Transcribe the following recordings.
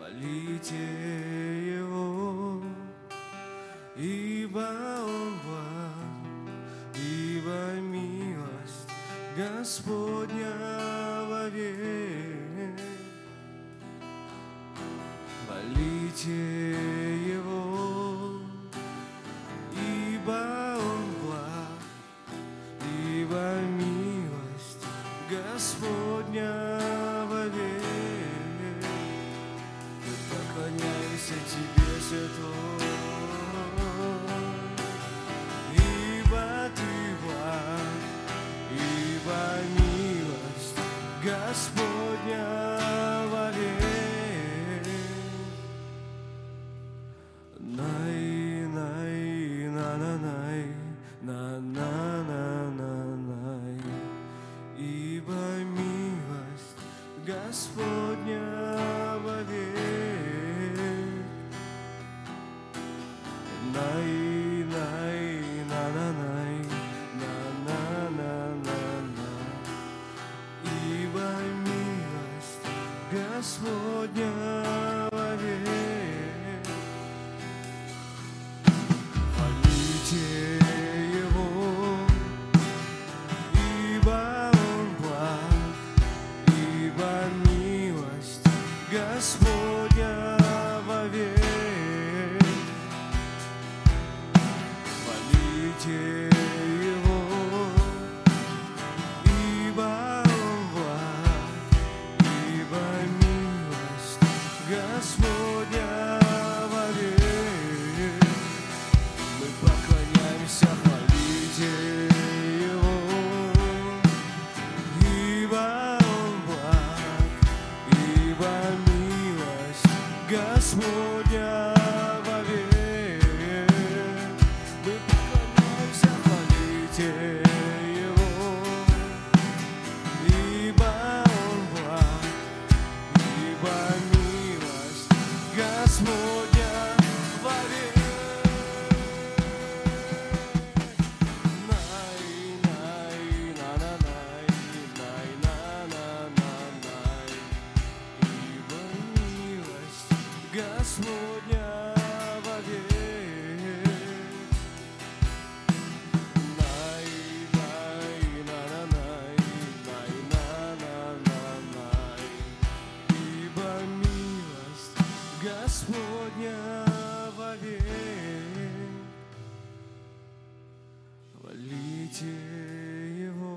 Хвалите Его, ибо Он благ, ибо милость Господня вовек. Хвалите Его, ибо Он благ, ибо милость Господня вовек. Мы поклоняемся Тебе, Святой, ибо Ты благ, ибо милость Господня вовек. Най, най, на-на-най, на-на-на-на-най, ибо милость Господня вовек. Най, най, на-на-най, на-на-на-на-най, ибо милость Господня вовек. Хвалите Его, ибо Он благ, ибо милость Господня вовек. Хвалите Его, ибо Он благ, ибо милость Господня вовек. Мы поклоняемся, хвалите Его, ибо Он благ, ибо милость Господня вовек. Мы поклоняемся, хвалите Его, ибо Он благ, ибо милость Господня вовек. Най, най, на-на-най, най-на-на-на-най, ибо милость Господня вовек. Най, най, на-на-най, най-на-на-на-най, ибо милость Господня вовек. Хвалите Его,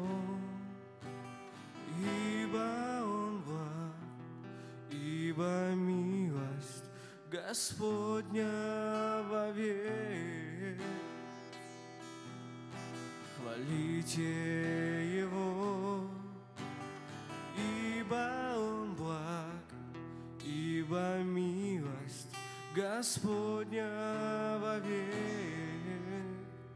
ибо Он благ, ибо милость Господня вовек. Хвалите Его, ибо Он благ, ибо милость Господня вовек.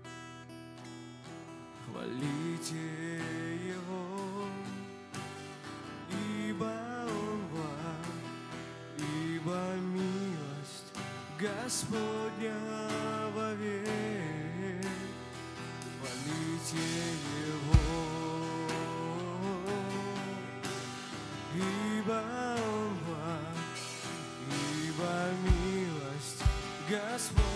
Хвалите Его, ибо Он благ, ибо милость Господня вовек. Хвалите Его, ибо Он благ, ибо милость Господня.